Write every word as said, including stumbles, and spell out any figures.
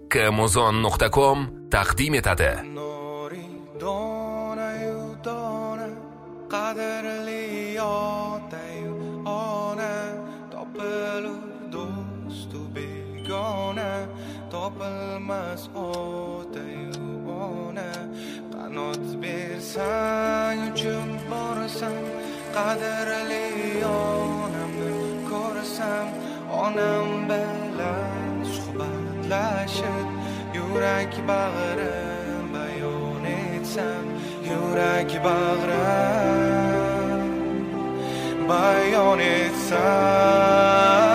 amazon nuqta com taqdim etadi. Qadrli otayu ona, topilur do'stu begona, topilmas otayu ona. Qanot bersang uchib borsam, qadrli onamni ko'rsam, onam bilan suhbatlashib, yurak bag'rim bayon etsam, yurak bag'rim bayon etsam.